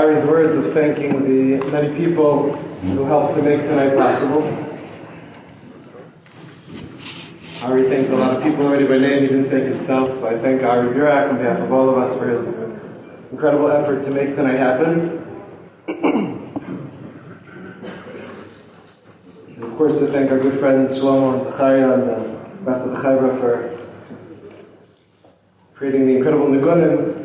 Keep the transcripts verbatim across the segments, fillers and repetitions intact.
Ari's words of thanking the many people who helped to make tonight possible. Ari thanked a lot of people already by name. He didn't thank himself, so I thank Ari Burak on behalf of all of us for his incredible effort to make tonight happen. And of course, to thank our good friends Shlomo and Zachariah and the rest of the Chayra for creating the incredible Nigunim.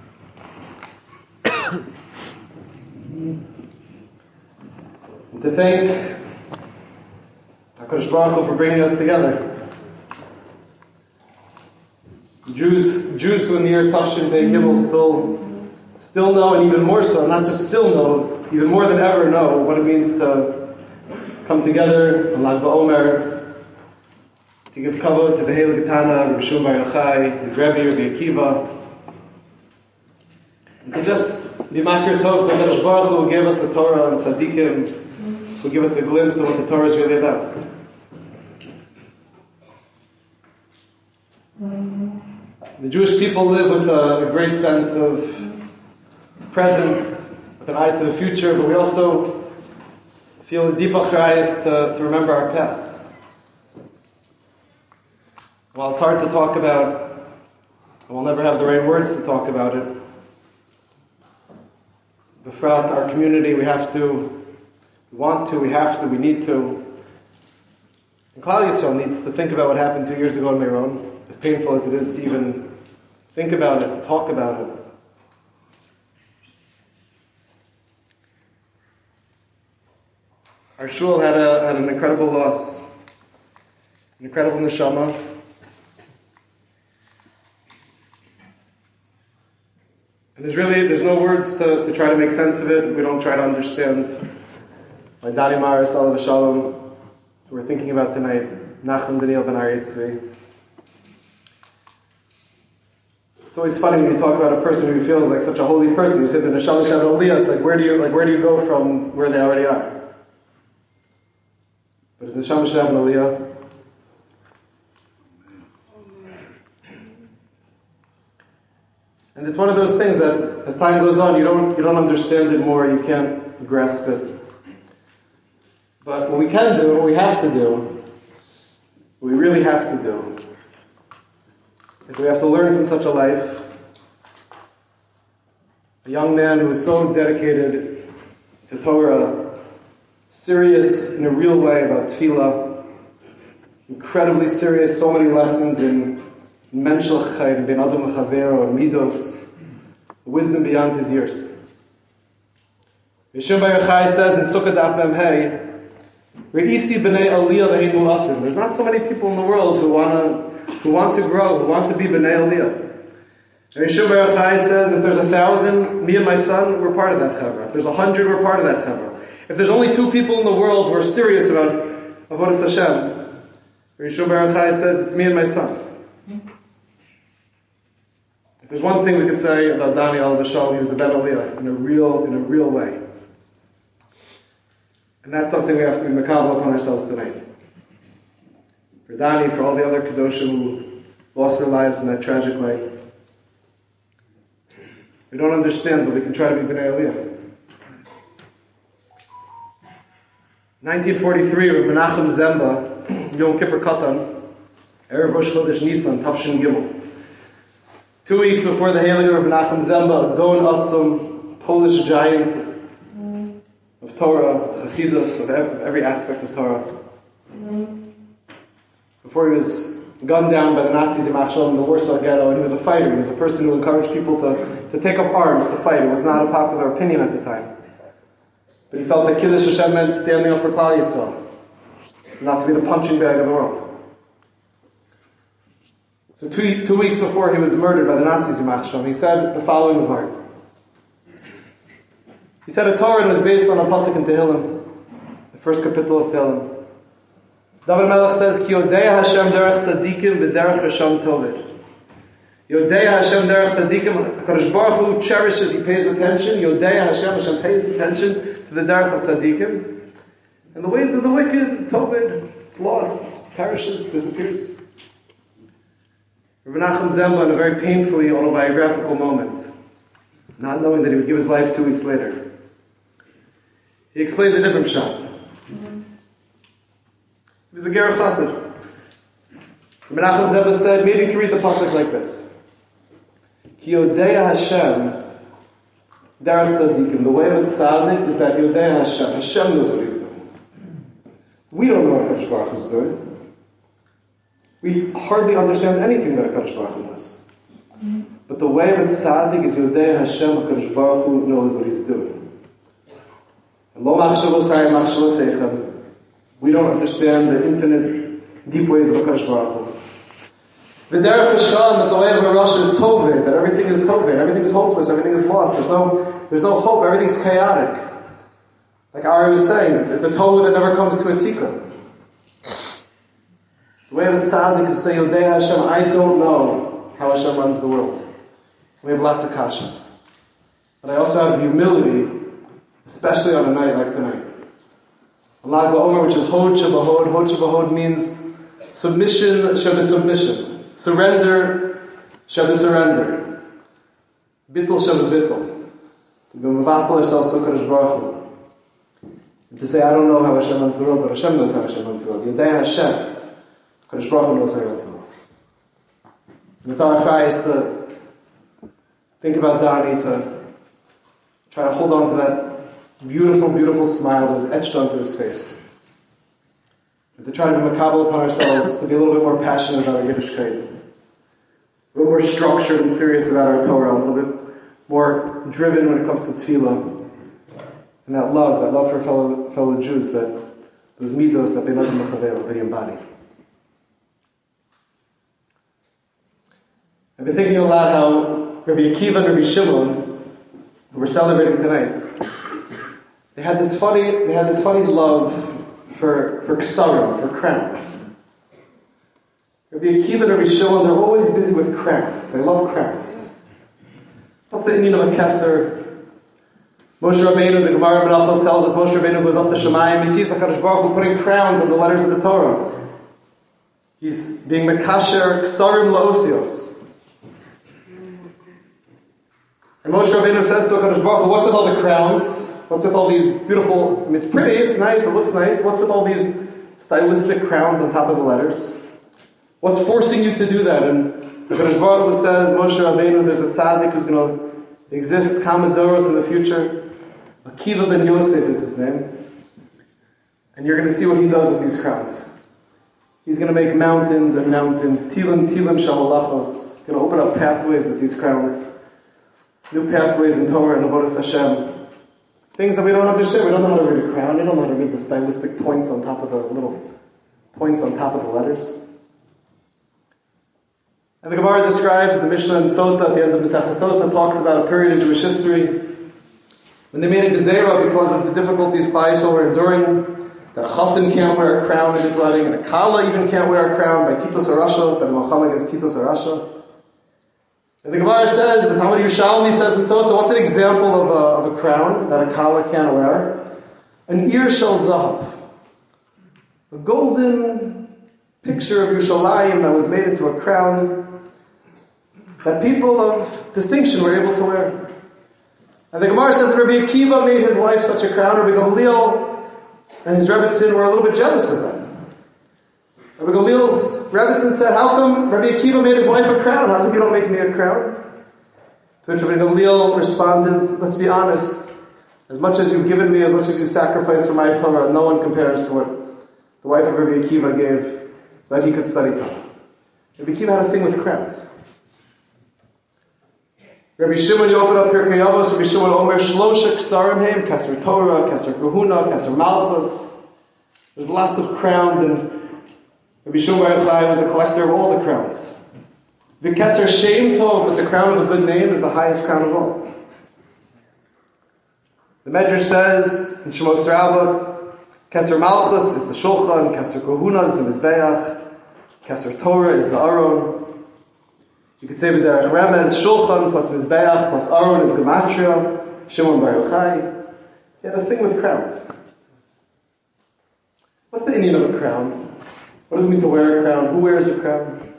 And to thank HaKadosh Baruch Hu for bringing us together. Jews, Jews who in the year Tafshin Pei Gimel still, still know, and even more so, not just still know, even more than ever know what it means to come together on Lag BaOmer, to give kavod to the Heilig Tana, Rabbi Shimon Bar Yochai, his Rebbe, Rabbi Akiva, and to just be makir tov to HaKadosh Baruch Hu who gave us the Torah and tzaddikim, who give us a glimpse of what the Torah is really about. The Jewish people live with a, a great sense of presence, with an eye to the future, but we also feel a deep achrayus to, to remember our past. While it's hard to talk about, and we'll never have the right words to talk about it, but throughout our community we have to, we want to, we have to, we need to. And Klal Yisrael needs to think about what happened two years ago in Meron, as painful as it is to even think about it, to talk about it. Our shul had, a, had an incredible loss, an incredible neshama. And there's really, there's no words to, to try to make sense of it. We don't try to understand. Like Dani Maris, Alav Shalom, who we're thinking about tonight, Nachman Daniel Ben Ari Yitzvi. It's always funny when you talk about a person who feels like such a holy person. You say the Neshama Shabbat Aliyah. It's like where do you like where do you go from where they already are? But it's Neshama Shabbat Aliyah. And it's one of those things that as time goes on, you don't you don't understand it more. You can't grasp it. But what we can do, what we have to do, what we really have to do, is we have to learn from such a life. A young man who was so dedicated to Torah, serious in a real way about tefillah, incredibly serious, so many lessons in menshel chayim, ben adam l'chavero, and midos, wisdom beyond his years. Yeshua Bar Yochai says in Sukkah Daf Mem Hey, Re'isi b'nei aliyah v'hein mu'atim. There's not so many people in the world who want to who want to grow, who want to be b'nei aliyah. And Yeshua Bar Yochai says, if there's a thousand, me and my son, we're part of that chevra. If there's a hundred, we're part of that chevra. If there's only two people in the world who are serious about avodas Hashem, Yeshua Bar Yochai says, it's me and my son. If there's one thing we could say about Dani Alav Shalom, he was a ben aliyah in a real, in a real way. And that's something we have to be makabel upon ourselves tonight. For Dani, for all the other Kedoshim who lost their lives in that tragic way. We don't understand, but we can try to be B'nai Aliyah. nineteen forty-three, Reb Menachem Zemba, Yom Kippur Katan, Erev Rosh Chodesh Nisan, Tafshin Gimel. Two weeks before the hailing of Reb Menachem Zemba, a Gaon Atzum, Polish giant of Torah, Chassidus, of every aspect of Torah. Before he was gunned down by the Nazis in Machshav in the Warsaw Ghetto, and he was a fighter. He was a person who encouraged people to, to take up arms, to fight. It was not a popular opinion at the time. But he felt that Kiddush Hashem meant standing up for Klal Yisrael, not to be the punching bag of the world. So two, two weeks before he was murdered by the Nazis in Machshav, he said the following word. He said a Torah was based on a pasuk in Tehillim, the first capital of Tehillim. David Melech says, Ki Yodei Hashem derech tzadikim v'derech Hashem toved. Yodei Hashem derech tzadikim, HaKadosh Baruch Hu cherishes, he pays attention. Yodei Hashem, Hashem pays attention to the derech of tzadikim. And the ways of the wicked, toved, it's lost, perishes, disappears. Reb Menachem Zemba, in a very painfully autobiographical moment, not knowing that he would give his life two weeks later. He explained a different shot. He was a Ger Chassid. Menachem Zeba said, maybe you can read the pasuk like this. Ki Yodeya Hashem Darat Tzadikim. The way of a tzaddik is that Yodeya Hashem. Hashem knows what he's doing. We don't know what HaKadosh Baruch Hu is doing. We hardly understand anything that HaKadosh Baruch Hu does. But the way of a tzaddik is Yodeya Hashem. HaKadosh Baruch Hu knows what he's doing. And Lo Machshav Osai Machshav Oseichem. We don't understand the infinite, deep ways of HaKadosh Baruch Hu. The derech Hashem, that the way of a Rosh is toveh, that everything is toveh, everything is hopeless, everything is lost. There's no, there's no hope. Everything's chaotic. Like Ari was saying, it's, it's a toveh that never comes to a tikkun. The way of a tzaddik is to say, Yodei Hashem, I don't know how Hashem runs the world. We have lots of kashas, but I also have humility, especially on a night like tonight. Lag BaOmer, which is Hod Shabahod. Hod Shabahod means submission, Shabbat submission. Surrender, Shabbat surrender. Bittul, Shabbat bittul. To be mevatel ourselves to HaKadosh Baruch Hu. And to say, I don't know how Hashem runs the world, but Hashem knows how Hashem runs the world. Yodei Hashem. HaKadosh Baruch Hu knows how He runs the world. And the Torah Chai is to think about Dani, to try to hold on to that beautiful, beautiful smile that was etched onto his face. And to try to be makabel upon ourselves, to be a little bit more passionate about our Yiddishkeit. A little more structured and serious about our Torah, a little bit more driven when it comes to tefillah. And that love, that love for fellow fellow Jews, that those midos that Bein Adam L'Chavero, that he embodied. I've been thinking a lot how Rabbi Akiva and Rabbi Shimon, who we're celebrating tonight, they had this funny, they had this funny love for for ksarim, for crowns. Rabbi Akiva and Rabbi Shimon, they're always busy with crowns. They love crowns. What's the Indian of a keser? Moshe Rabbeinu, the Gemara in Menachos tells us, Moshe Rabbeinu goes up to Shemayim, he sees HaKadosh Baruch Hu putting crowns on the letters of the Torah. He's being mekasher ksarim laosios. And Moshe Rabbeinu says to HaKadosh Baruch Hu, what's with all the crowns? What's with all these beautiful, I mean, it's pretty, it's nice, it looks nice. What's with all these stylistic crowns on top of the letters? What's forcing you to do that? And HaKadosh Baruch Hu says, Moshe Rabbeinu, there's a tzaddik who's going to exist, Kamadoros, in the future. Akiva ben Yosef is his name. And you're going to see what he does with these crowns. He's going to make mountains and mountains. Tilim, tilim, shamalachos. He's going to open up pathways with these crowns. New pathways in Torah and Avodas Hashem. Things that we don't understand. We don't know how to read a crown. We don't know how to read the stylistic points on top of the little points on top of the letters. And the Gemara describes, the Mishnah in Sota, at the end of Masechah Sota, talks about a period in Jewish history when they made a gezerah because of the difficulties Klal Yisrael were enduring, that a chassan can't wear a crown at his wedding, and a kala even can't wear a crown by Titos HaRasha, by the Malchama against Titos HaRasha. And the Gemara says, the Talmud Yerushalmi says in Sota, what's an example of a, of a crown that a kala can't wear? An Ir Shel Zahav. A golden picture of Yerushalayim that was made into a crown that people of distinction were able to wear. And the Gemara says that Rabbi Akiva made his wife such a crown. Rabbi Gamliel and his Rebbetzin were a little bit jealous of that. Rabbi Gamliel's Rebbetzin said, how come Rabbi Akiva made his wife a crown? How come you don't make me a crown? To which Rabbi Gamliel responded, let's be honest, as much as you've given me, as much as you've sacrificed for my Torah, no one compares to what the wife of Rabbi Akiva gave so that he could study Torah. Rabbi Akiva had a thing with crowns. Rabbi Shimon, you open up Pirkei Avos, Rabbi Shimon Omer, Shlosha Ksarim Heim, Keser Torah, Keser Kahuna, Keser Malchus. There's lots of crowns, and Rabbi Shimon Bar Yochai was a collector of all the crowns. The Keser Shem Tov, but the crown of a good name, is the highest crown of all. The Medrash says in Shemos Rabbah, Keser Malchus is the Shulchan, Keser Kahuna is the Mizbeach, Keser Torah is the Aron. You could say with the Remez, Shulchan plus Mizbeach plus Aron is Gematria, Shimon Bar Yochai. He had a thing with crowns. What's the meaning of a crown? What does it mean to wear a crown? Who wears a crown?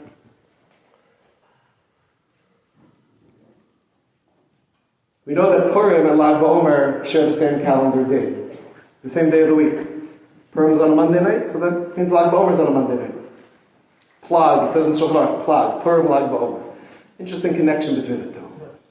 We know that Purim and Lag BaOmer share the same calendar day, the same day of the week. Purim is on a Monday night, so that means Lag BaOmer is on a Monday night. Plag, it says in Shulchan Aruch, Plag, Purim, Lag BaOmer. Interesting connection between the two.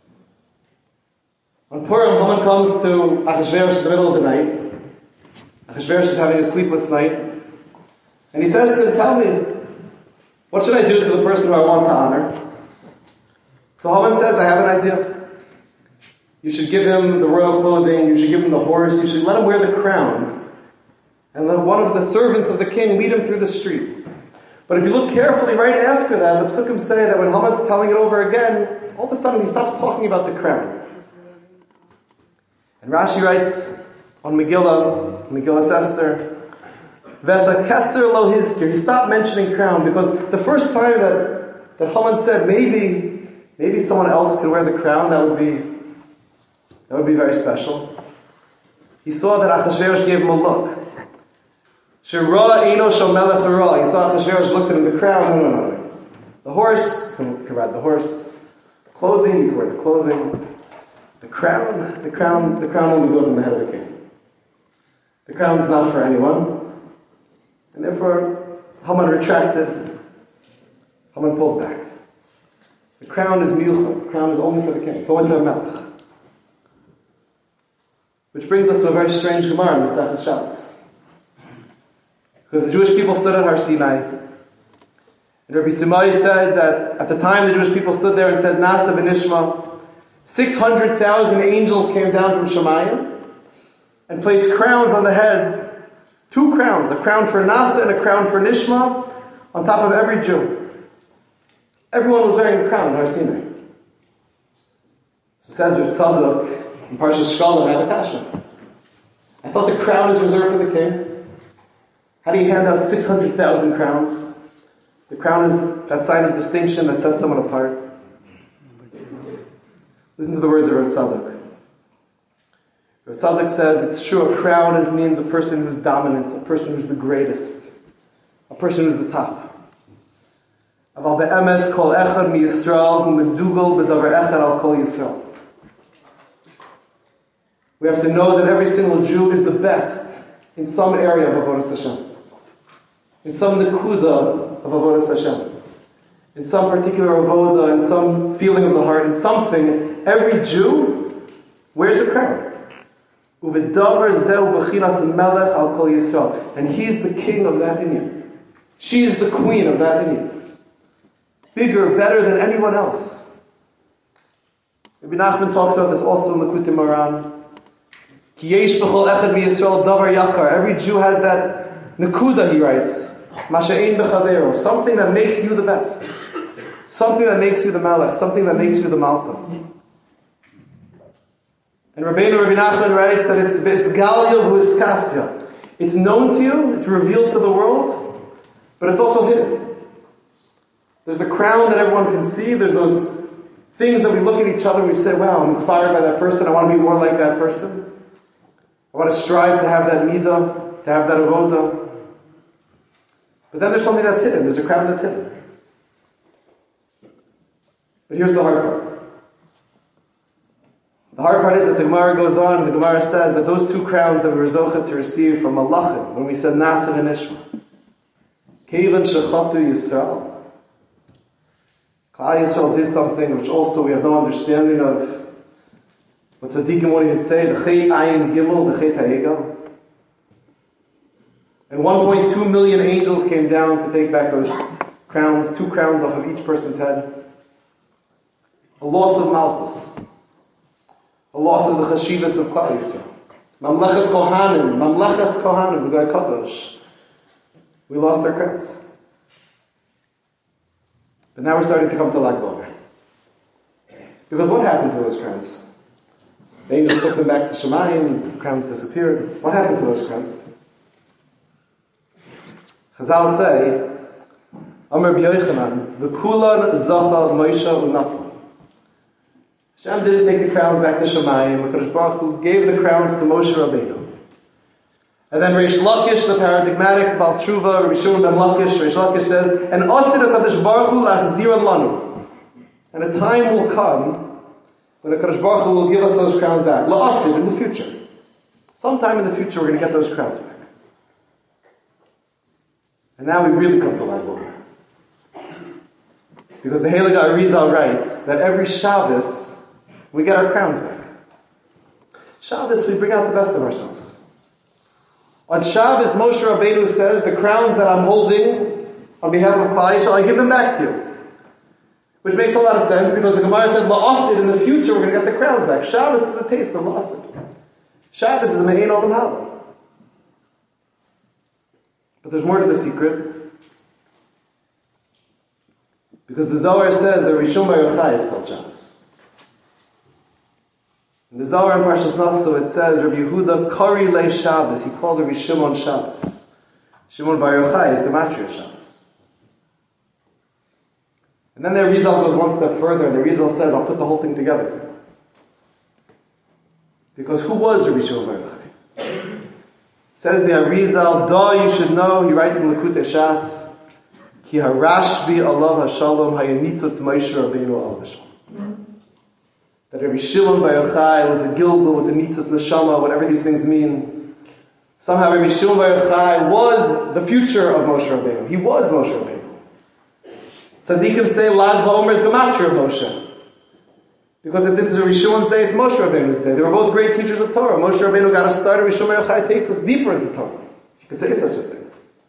On Purim, Haman comes to Achashverosh in the middle of the night. Achashverosh is having a sleepless night. And he says to him, tell me, what should I do to the person who I want to honor? So Haman says, I have an idea. You should give him the royal clothing, you should give him the horse, you should let him wear the crown. And let one of the servants of the king lead him through the street. But if you look carefully right after that, the Psukim say that when Haman's telling it over again, all of a sudden he stops talking about the crown. And Rashi writes on Megillah, Megillah Esther, Vesa Keser lo hizkir. He stopped mentioning crown because the first time that, that Haman said maybe maybe someone else could wear the crown, that would be that would be very special. He saw that Achashverosh gave him a look. Shira Eino Shel Melech Hara. He saw Achashverosh looked at him, the crown, no, no, no. The horse, you can ride the horse. The clothing, you can wear the clothing. The crown, the crown, the crown only goes on the head of the king. The crown's not for anyone. And therefore, Haman retracted. Haman pulled back. The crown is miyuchad. The crown is only for the king. It's only for the melech. Which brings us to a very strange Gemara in Masechus Shabbos. Because the Jewish people stood at Har Sinai. And Rabbi Simai said that at the time the Jewish people stood there and said, Nasa v'nishma, six hundred thousand angels came down from Shemayim and placed crowns on the heads. Two crowns, a crown for Nasa and a crown for Nishma, on top of every Jew. Everyone was wearing a crown, Har Sinai. So it says with Tzadok, in Parshas Shkolach, I have a kasha. I thought the crown is reserved for the king. How do you hand out six hundred thousand crowns? The crown is that sign of distinction that sets someone apart. Listen to the words of Rav Tzadok. Rav Tzadok says, it's true, a crown it means a person who's dominant, a person who's the greatest, a person who's the top. Aval be'emes kol echad mi Yisrael hu medugal b'davar echad al kol Yisrael. We have to know that every single Jew is the best in some area of Avodas Hashem, in some nekuda of Avodas Hashem, in some particular avoda, in some feeling of the heart, in something. Every Jew wears a crown. Uvedavar zeu b'chinas melech al kol Yisrael, and he's the king of that inyan. She is the queen of that inyan. Bigger, better than anyone else. Rabbi Nachman talks about this also in Likutei Moharan. Ki yesh b'chol echad miYisrael davar yakar. Every Jew has that nekuda, he writes. Masha'ein b'chavero. Something that makes you the best. Something that makes you the malach. Something that makes you the malka. And Rabbeinu Rabbi Nachman writes that it's V'isgalya v'iskasya. It's known to you, it's revealed to the world, but it's also hidden. There's the crown that everyone can see. There's those things that we look at each other and we say, wow, I'm inspired by that person. I want to be more like that person. I want to strive to have that midah, to have that avoda. But then there's something that's hidden. There's a crown that's hidden. But here's the hard part. The hard part is that the Gemara goes on, and the Gemara says that those two crowns that we were zocheh to receive from Malachim, when we said Nasa and Nishma, Keivan Shechatu Yisrael, Klal Yisrael did something which also we have no understanding of. What tzaddikim won't even say, the Chet Ayin Gimel, the Chet HaEgel. And one point two million angels came down to take back those crowns, two crowns off of each person's head. A loss of Malchus. A loss of the Chashivas of Klal Yisrael. Mamlechas Kohanim, Mamlechas Kohanim, B'gai Kadosh. We lost our crowns. But now we're starting to come to Lag BaOmer. Because what happened to those crowns? The angels took them back to Shemayim, the crowns disappeared. What happened to those crowns? Chazal say, Amar B'yochanan, V'kulan Zacha Moshe Unatan. Hashem didn't take the crowns back to Shemayim. HaKadosh Baruch Hu gave the crowns to Moshe Rabbeinu. And then Reish Lakish, the paradigmatic Baal Tshuva, Rabbi Shimon ben Lakish, Reish Lakish says, and Osir HaKadosh Baruch Hu lachziran lanu. And a time will come when the Kadosh Baruch Hu will give us those crowns back. La'asid, in the future. Sometime in the future, we're going to get those crowns back. And now we really come to Lag BaOmer. Because the Heilige Arizal writes that every Shabbos, we get our crowns back. Shabbos, we bring out the best of ourselves. On Shabbos, Moshe Rabbeinu says, the crowns that I'm holding on behalf of Klal Yisrael, I give them back to you. Which makes a lot of sense, because the Gemara said, La'asid, in the future, we're going to get the crowns back. Shabbos is a taste of La'asid. Shabbos is a Me'ein Olam Haba. But there's more to the secret. Because the Zohar says that Rishon Bar Yochai is called Shabbos. In the Zohar in Parshas Naso it says, Rabbi Yehuda Kari Le Shabbos, he called Rabbi Shimon Shabbos. Shimon Bar Yochai is Gematria Shabbos. And then the Arizal goes one step further, and the Arizal says, I'll put the whole thing together. Because who was Rabbi Shimon Bar Yochai? Says the Arizal, Da, you should know, he writes in Likutei Shas, Ki harashbi alav hashalom hayanitzot Moshe Rabbeinu alav hashalom. That Rabbi Shimon Bar Yochai was a Gilgul, was a Nitzas Neshama, whatever these things mean. Somehow Rabbi Shimon Bar Yochai was the future of Moshe Rabbeinu. He was Moshe Rabbeinu. Tzaddikim say Lag BaOmer is Gematria of Moshe. Because if this is Rabbi Shimon's day, it's Moshe Rabbeinu's day. They were both great teachers of Torah. Moshe Rabbeinu got us started. Rabbi Shimon Bar Yochai takes us deeper into Torah. If you could say such a thing.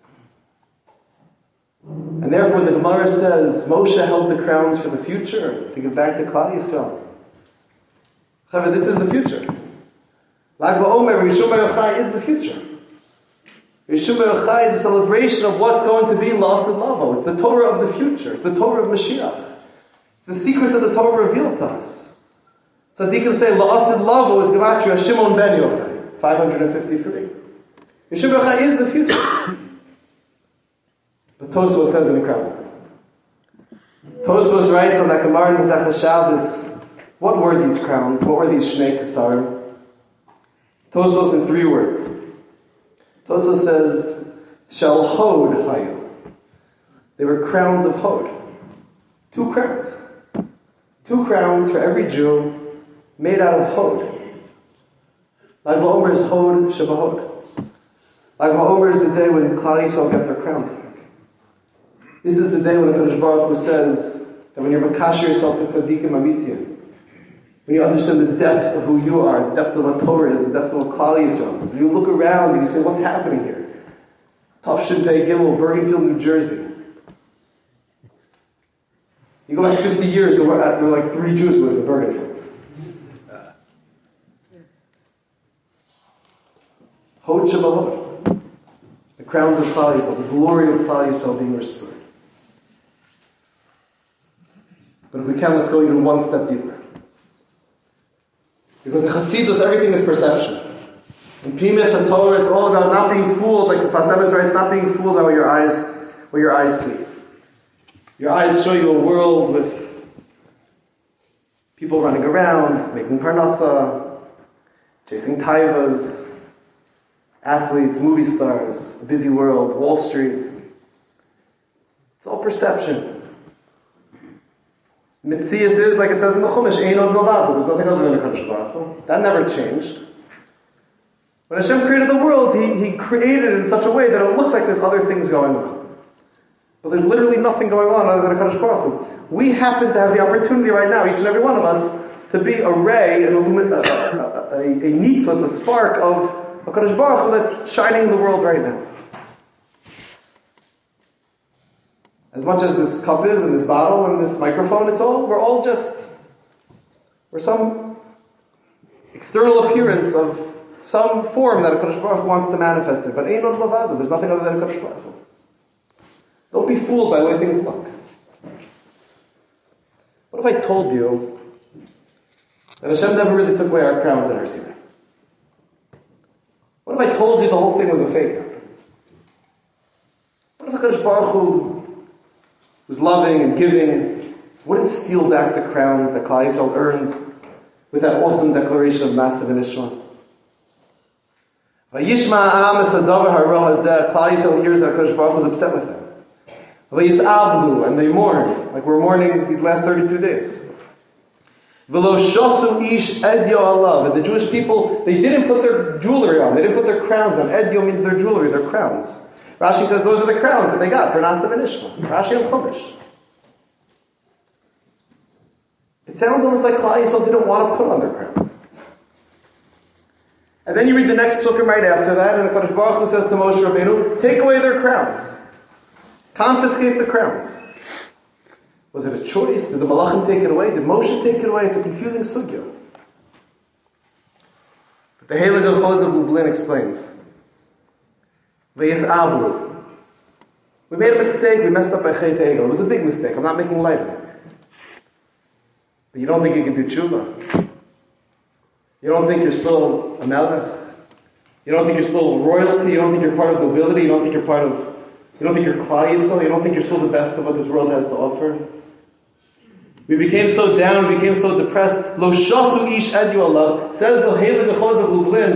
And therefore the Gemara says, Moshe held the crowns for the future, to give back to Klal Yisrael. However, this is the future. Lag BaOmer, Rabbi Shimon Bar Yochai is the future. Rabbi Shimon Bar Yochai is a celebration of what's going to be La'asid Lavo. It's the Torah of the future. It's the Torah of Mashiach. It's the secrets of the Torah revealed to us. Tzaddikim say, La'asid Lavo is Gematria Shimon Ben Yochai, five hundred fifty-three. Rabbi Shimon Bar Yochai is the future. But Tosfos says an incredible thing. Tosfos writes on that Gemara in Masechah Shabbos, what were these crowns? What were these Shnei Kesarim? Tosfos in three words. Tosfos says, Shel Hod Hayu. They were crowns of Hod. Two crowns. Two crowns for every Jew made out of Hod. Lag BaOmer is Hod Shebahod. Lag BaOmer is the day when Klal Yisrael get their crowns back. This is the day when the Kadosh Baruch Hu says that when you're makasher yourself to tzaddikim amitiyim, when you understand the depth of who you are, the depth of what Torah is, the depth of what Klal Yisrael is, when you look around and you say, what's happening here? Tafshin Pei Gimel, Bergenfield, New Jersey. You go back fifty years, there were, there were like three Jews who lived in Bergenfield. Hod Shebahod. The crowns of Klal Yisrael, the glory of Klal Yisrael being restored. But if we can, let's go even one step deeper. Because in Chassidus, everything is perception. In Pimis and Torah, it's all about not being fooled, like the Sfas Emes writes, not being fooled by what your eyes, what your eyes see. Your eyes show you a world with people running around, making parnasa, chasing taivas, athletes, movie stars, a busy world, Wall Street. It's all perception. Mitzias is, like it says in the Chumash, Ein Od Milvado. There's nothing other than a Kadosh Baruch Hu. That never changed. When Hashem created the world, he, he created it in such a way that it looks like there's other things going on. But there's literally nothing going on other than a Kadosh Baruch Hu. We happen to have the opportunity right now, each and every one of us, to be a ray, an illumin, a, a, a, a, a nitzvah, a spark of a Kadosh Baruch Hu that's shining in the world right now. As much as this cup is, and this bottle, and this microphone, it's all, we're all just, we're some external appearance of some form that a Kadosh Baruch Hu wants to manifest it. But Ein Od Milvado, there's nothing other than a Kadosh Baruch Hu. Don't be fooled by the way things look. What if I told you that Hashem never really took away our crowns in Har Sinai? What if I told you the whole thing was a fake? What if a Kadosh Baruch Hu was loving and giving, wouldn't steal back the crowns that Klal Yisrael earned with that awesome declaration of Massive and Ishma? Vayishma Am es hadavar hara hazeh. Klal Yisrael hears that Kadosh Baruch Hu was upset with them. Vayis'ablu, and they mourn, like we're mourning these last thirty-two days. V'lo shasu ish edyo alav. And the Jewish people, they didn't put their jewelry on. They didn't put their crowns on. Edyo means their jewelry, their crowns. Rashi says those are the crowns that they got for Nasa and Ishma. Rashi and Chumash. It sounds almost like Klal Yisrael didn't want to put on their crowns. And then you read the next psukim right after that, and the Kadosh Baruch Hu says to Moshe Rabbeinu, take away their crowns. Confiscate the crowns. Was it a choice? Did the Malachim take it away? Did Moshe take it away? It's a confusing sugya. But the Heilig of Chos of Lublin explains. V'yiz'avlu. We made a mistake, we messed up by Chet Egel. It was a big mistake, I'm not making light of it. But you don't think you can do tshuva? You don't think you're still a melech? You don't think you're still royalty? You don't think you're part of nobility? You don't think you're part of... You don't think you're Klal Yisrael? You don't think you're still the best of what this world has to offer? We became so down, we became so depressed. Lo shasu ish edyu alav. Says the Heilig Chos of Lublin,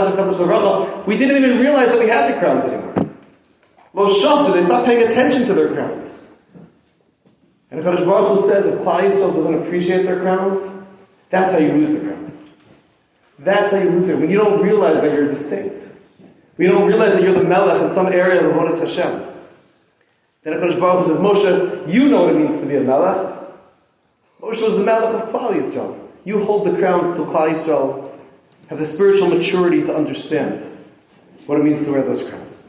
we didn't even realize that we had the crowns anymore. Lo shasu, they stopped paying attention to their crowns. And Kadosh Baruch Hu says if Klal Yisrael doesn't appreciate their crowns, that's how you lose the crowns. That's how you lose it. When you don't realize that you're distinct. When you don't realize that you're the Melech in some area of Avodas Hashem. Then HaKadosh Baruch Hu says, Moshe, you know what it means to be a Melech. Moshe was the Melech of Klal Yisrael. You hold the crowns till Klal Yisrael have the spiritual maturity to understand what it means to wear those crowns.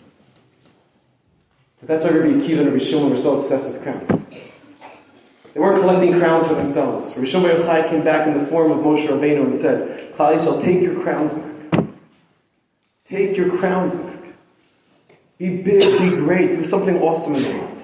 But that's why Rabbi Akiva and Rabbi Shimon were so obsessed with crowns. They weren't collecting crowns for themselves. Rabbi Shimon Bar Yochai came back in the form of Moshe Rabbeinu and said, Klal Yisrael, take your crowns back. Take your crowns back. Be big, be great, do something awesome in the world.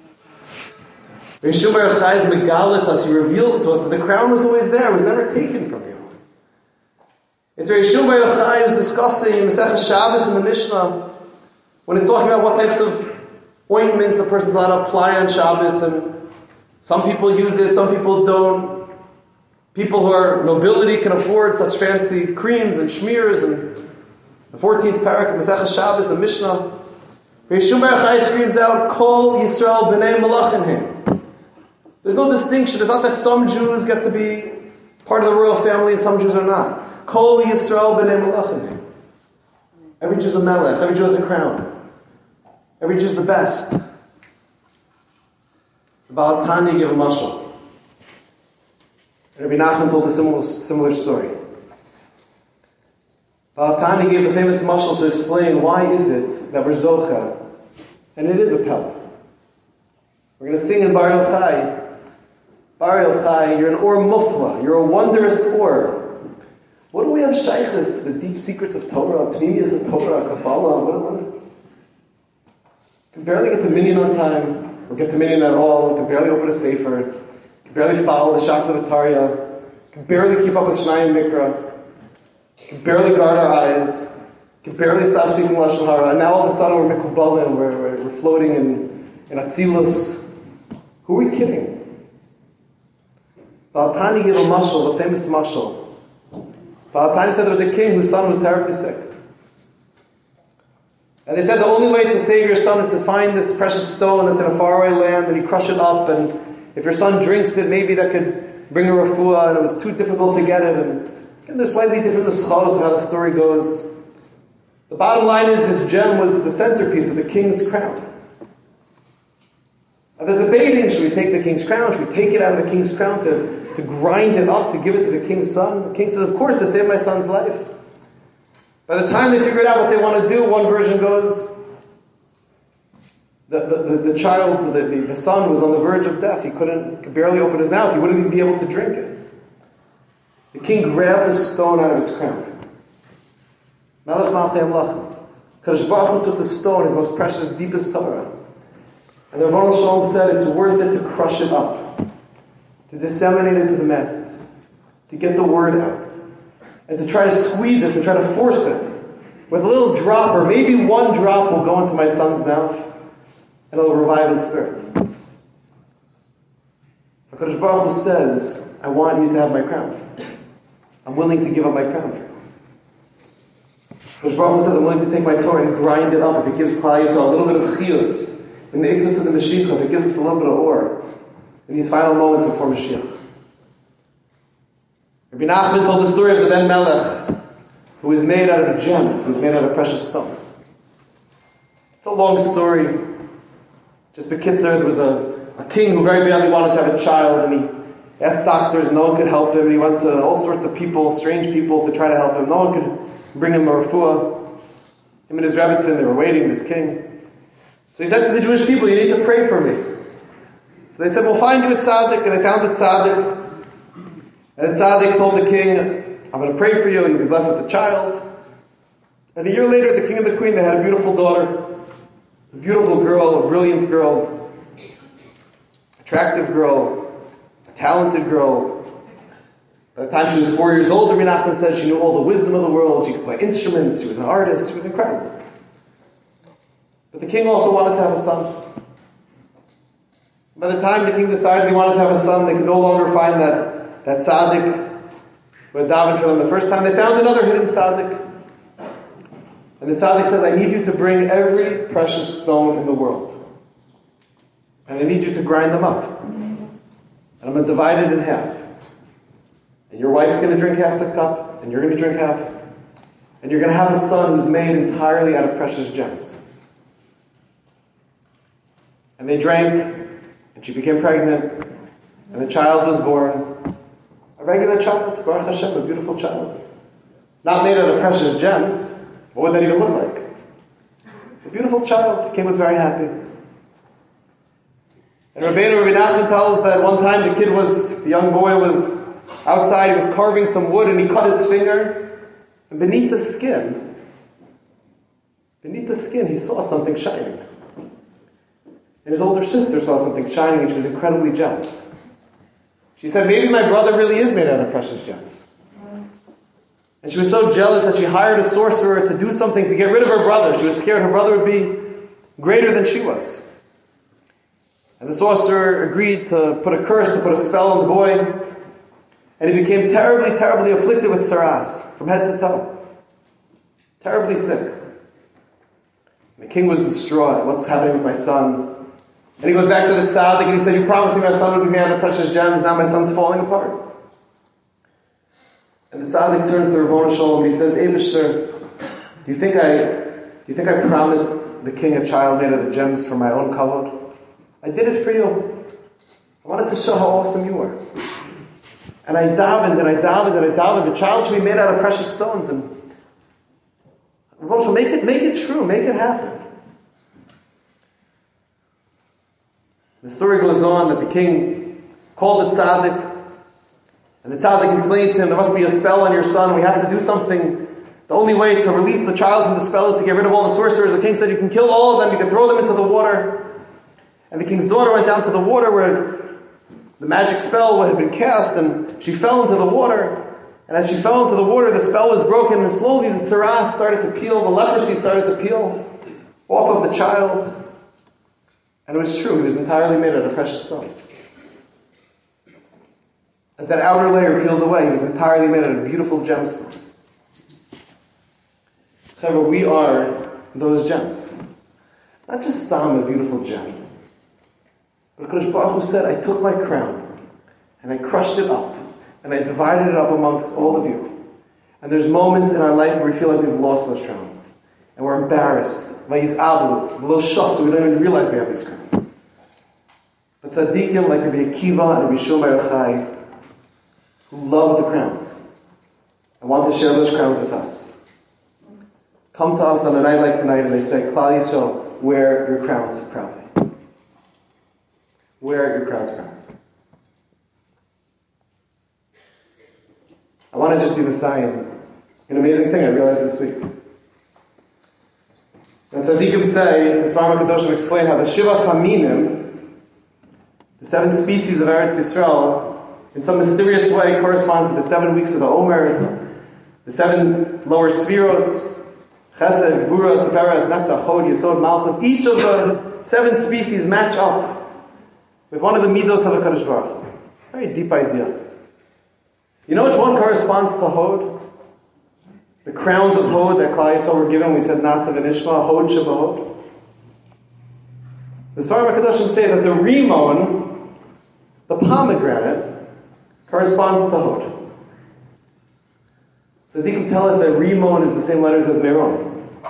Rabbi Shimon Bar Yochai is megalit us. He reveals to us that the crown was always there. It was never taken from you. It's Rabbi Shimon Bar Yochai who's discussing Masechet Shabbos in the Mishnah when it's talking about what types of ointments a person's allowed to apply on Shabbos, and some people use it, some people don't. People who are nobility can afford such fancy creams and schmears. And the fourteenth parak of Masechet Shabbos and Mishnah, Rabbi Shimon Bar Yochai screams out, Kol Yisrael b'nei malachim hem. There's no distinction. It's not that some Jews get to be part of the royal family and some Jews are not. Kol Yisrael b'nei malachim hem. Every Jew is a melech. Every Jew has a crown. Every Jew is the best. The Baal Tanya gave a mashal. Rabbi Nachman told a similar, similar story. Baal Tanya gave a famous mashal to explain why is it that we're zocha, and it is a pella. We're going to sing in Bar Yochai. Bar Yochai, you're an or mufla. You're a wondrous or. What do we have shaykhs to the deep secrets of Torah, Pnimius of Torah, Kabbalah? What, what? Can barely get to minyan on time, or get to minyan at all. Can barely open a sefer. Can barely follow the Shakta V'Tarya. Can barely keep up with Shnai and Mikra. Can barely guard our eyes. Can barely stop speaking Lashon Hara. And now all of a sudden we're Mekubalim. We're, we're, we're floating in, in Atzilus. Who are we kidding? Baal Tanya gave a mashal, a famous mashal. Baal Tanya said there was a king whose son was terribly sick. And they said the only way to save your son is to find this precious stone that's in a faraway land, and you crush it up, and if your son drinks it, maybe that could bring a refuah, and it was too difficult to get it. And, and there's slightly different nuschos of how the story goes. The bottom line is this gem was the centerpiece of the king's crown. And they're debating, should we take the king's crown? Should we take it out of the king's crown to, to grind it up, to give it to the king's son? The king says, of course, to save my son's life. By the time they figured out what they want to do, one version goes, the, the, the, the child, the, the, the son was on the verge of death. He couldn't, could barely open his mouth. He wouldn't even be able to drink it. The king grabbed the stone out of his crown. Melech Malchei Amlachim. Kadosh Baruch Hu took the stone, his most precious, deepest Torah. And the Rebbeinu Shalom said it's worth it to crush it up, to disseminate it to the masses, to get the word out. And to try to squeeze it, to try to force it. With a little drop, or maybe one drop will go into my son's mouth, and it'll revive his spirit. HaKadosh Baruch Hu says, I want you to have my crown. I'm willing to give up my crown for you. HaKadosh Baruch Hu says, I'm willing to take my Torah and grind it up. If it gives Klal Yisrael a little bit of chiyus, in the ikkus of the Mashiach, if it gives us a little bit of or, in these final moments before Mashiach. Rabbi Nachman told the story of the Ben Melech, who was made out of gems, who was made out of precious stones. It's a long story. Just Bekitzer, there was a, a king who very badly wanted to have a child, and he asked doctors, no one could help him, and he went to all sorts of people, strange people, to try to help him. No one could bring him a refuah. Him and his Rebbetzin, they were waiting, this king. So he said to the Jewish people, you need to pray for me. So they said, we'll find you a tzaddik, and they found a tzaddik. And the tzaddik told the king, I'm going to pray for you, you'll be blessed with a child. And a year later, the king and the queen, they had a beautiful daughter. A beautiful girl, a brilliant girl, attractive girl, a talented girl. By the time she was four years old, Rabbi Nachman said she knew all the wisdom of the world. She could play instruments. She was an artist. She was incredible. But the king also wanted to have a son. By the time the king decided he wanted to have a son, they could no longer find that, that tzaddik who had davened for them the first time. They found another hidden tzaddik. And the tzaddik says, I need you to bring every precious stone in the world. And I need you to grind them up. And I'm going to divide it in half. And your wife's going to drink half the cup, and you're going to drink half. And you're going to have a son who's made entirely out of precious gems. And they drank, and she became pregnant, and the child was born. A regular child, Baruch Hashem, a beautiful child. Not made out of precious gems. What would that even look like? A beautiful child. The king was very happy. And Rabbeinu Rabbi Nachman tells that one time the kid was, the young boy was outside, he was carving some wood, and he cut his finger, and beneath the skin, beneath the skin, he saw something shining. And his older sister saw something shining, and she was incredibly jealous. She said, maybe my brother really is made out of precious gems. And she was so jealous that she hired a sorcerer to do something to get rid of her brother. She was scared her brother would be greater than she was. And the sorcerer agreed to put a curse, to put a spell on the boy. And he became terribly, terribly afflicted with saras, from head to toe. Terribly sick. And the king was distraught. What's happening with my son? And he goes back to the tzaddik and he said, you promised me my son would be made out of precious gems. Now my son's falling apart. And the tzaddik turns to the Rabboni Shalom and he says, Eibishter, do you think I, do you think I promised the king a child made out of gems for my own kavod? I did it for you. I wanted to show how awesome you were. And I davened and I davened and I davened. The child should be made out of precious stones. And Rabboni Shalom, make it, make it true, make it happen. The story goes on that the king called the tzaddik. And the tzaddik explained to him, there must be a spell on your son. We have to do something. The only way to release the child from the spell is to get rid of all the sorcerers. The king said, you can kill all of them. You can throw them into the water. And the king's daughter went down to the water where the magic spell had been cast. And she fell into the water. And as she fell into the water, the spell was broken. And slowly the tsaras started to peel. The leprosy started to peel off of the child. And it was true. He was entirely made out of precious stones. As that outer layer peeled away, he was entirely made out of beautiful gemstones. So we are those gems. Not just stam, a beautiful gem. But Kadosh Baruch Hu said, I took my crown, and I crushed it up, and I divided it up amongst all of you. And there's moments in our life where we feel like we've lost those crowns. And we're embarrassed. Vayis abu, below shasu, we don't even realize we have these crowns. But tzaddikim like Rabbi Akiva and Rabbi Shlomo Yochai, who love the crowns and want to share those crowns with us, come to us on a night like tonight and they say, Klal Yisrael, wear your crowns proudly. Wear your crowns proudly. I want to just do the sign. An amazing thing I realized this week. And tzaddikim say, the Sfarim HaKadoshim explain how the Shivas Haminim, the seven species of Eretz Yisrael, in some mysterious way correspond to the seven weeks of the Omer, the seven lower spheros, Chesed, Gvura, Tiferes, Netzach, Hod, Yesod, Malchus. Each of the seven species match up with one of the midos of the Kadosh Baruch Hu. Very deep idea. You know which one corresponds to Hod? The crowns of Hod that Klal Yisrael were given. We said Nasa v'Nishma, Hod Shebahod. The Sfarim HaKadoshim say that the Rimon, the pomegranate, corresponds to Hod. Tzaddikim tell us that Rimon is the same letters as Meron.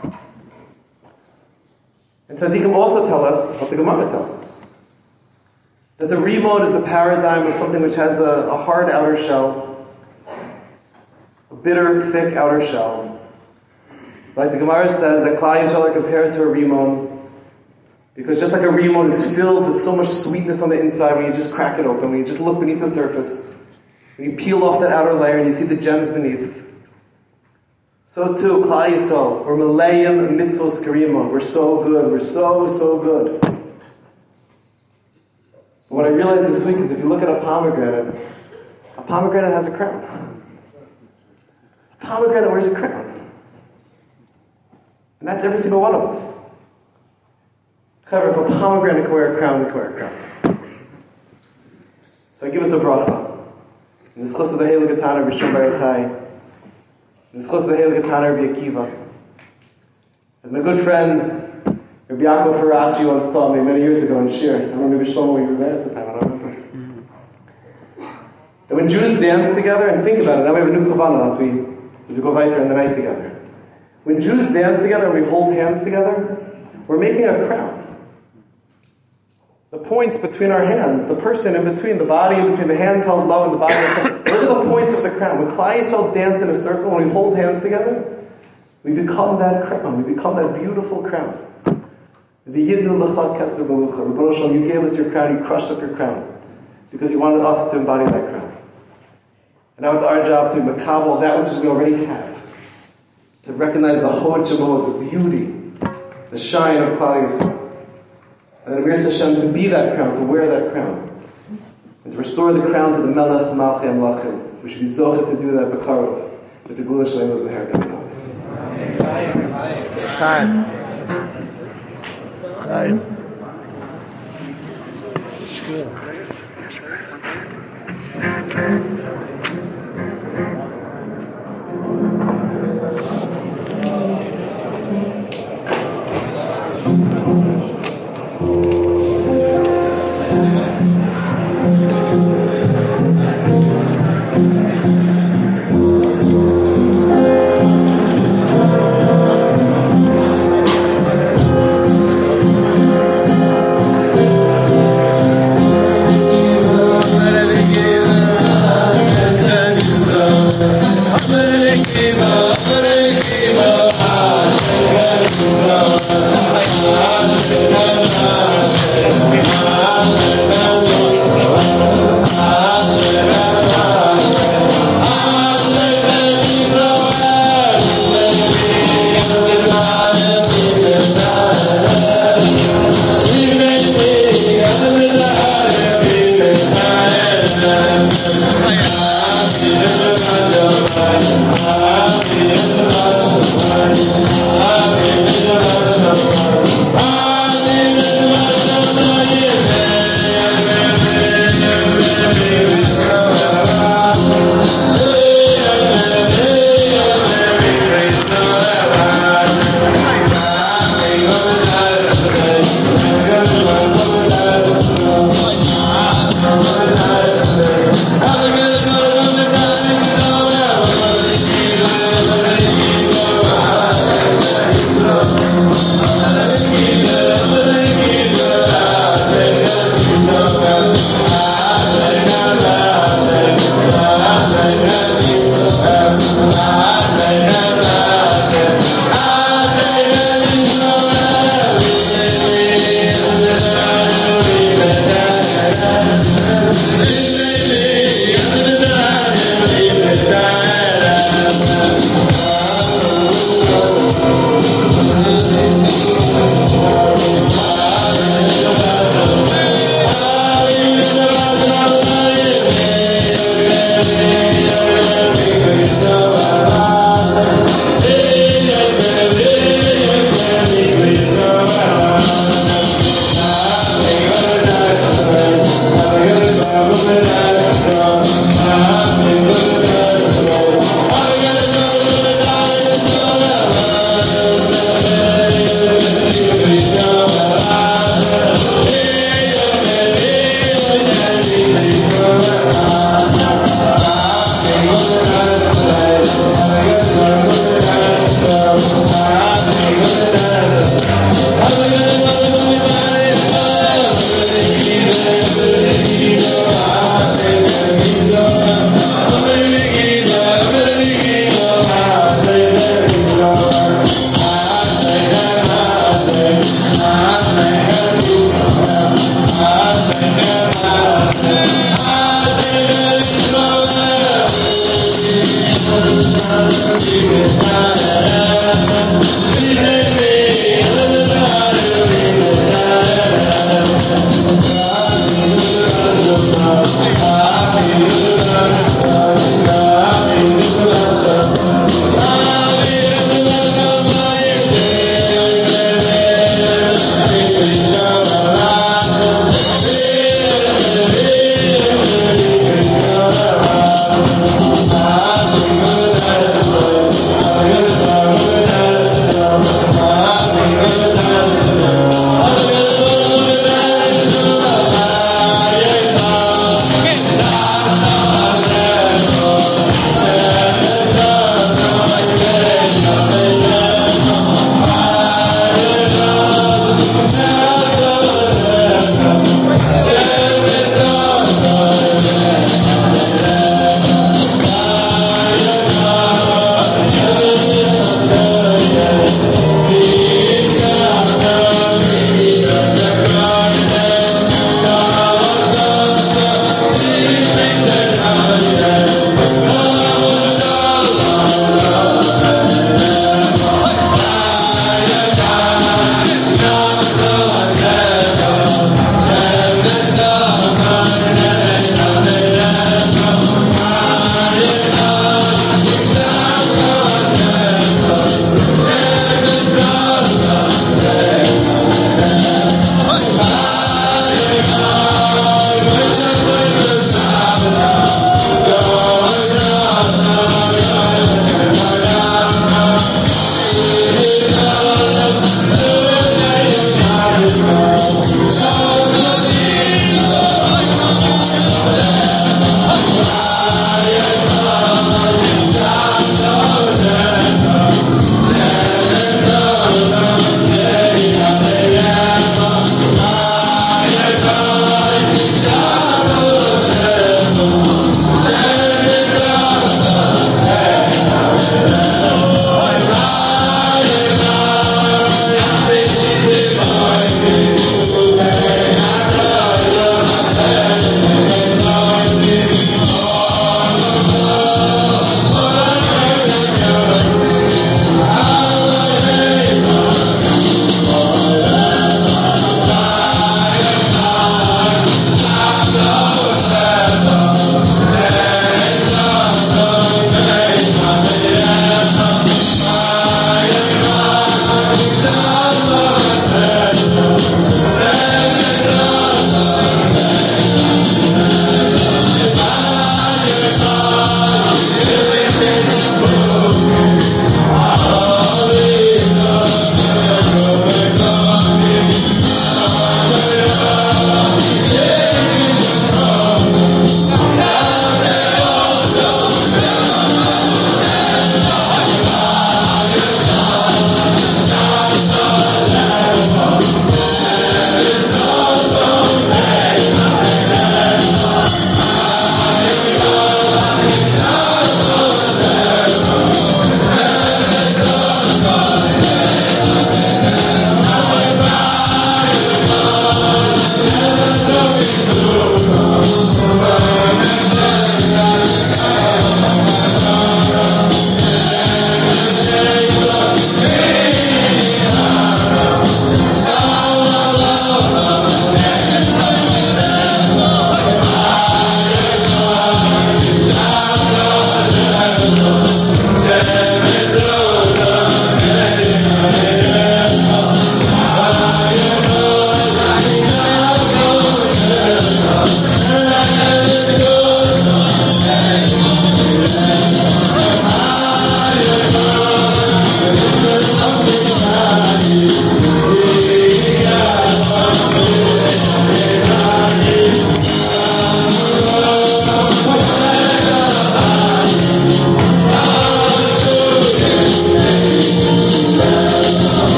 And Tzaddikim also tell us what the Gemara tells us. That the Rimon is the paradigm of something which has a, a hard outer shell, a bitter, thick outer shell. Like the Gemara says that Klal Yisrael are compared to a Rimon, because just like a Rimon is filled with so much sweetness on the inside, when you just crack it open, when you just look beneath the surface, when you peel off that outer layer and you see the gems beneath, so too, Klal Yisrael, we're Malayim Mitzvos Karimon. We're so good. We're so, so good. But what I realized this week is if you look at a pomegranate, a pomegranate has a crown. A pomegranate wears a crown. And that's every single one of us. However, if a pomegranate can wear a crown, we can wear a crown. So I give us a bracha. In the schos of the Heilige Taner, Rishon Baruch Chai, in the schos of the Heilige Taner, Rabbi Akiva. As my good friend, Rabbi Yaakov Farachi once taught me many years ago in Shir. I don't know, maybe Shlomo, you were there at the time, I don't remember. That when Jews dance together, and think about it, now we have a new kavanah as we, as we go weiter in the night together. When Jews dance together and we hold hands together, we're making a crown. The points between our hands, the person in between, the body in between, the hands held low and the body held, those are the points of the crown. When Klal Yisrael dance in a circle, when we hold hands together, we become that crown. We become that beautiful crown. You gave us your crown, you crushed up your crown, because you wanted us to embody that crown. And now it's our job to makabel that which we already have, to recognize the hod shemot, the beauty, the shine of Klal Yisrael. And then Mir Hashem to be that crown, to wear that crown. And to restore the crown to the Melech Malchei Amlachim. We should be zocheh to do that b'karov, with the Gula Shalem of the Herden. Chaim. Chaim.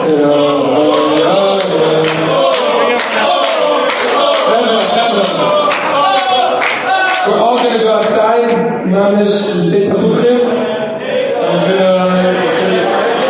We're all going to go outside. Mamish, stay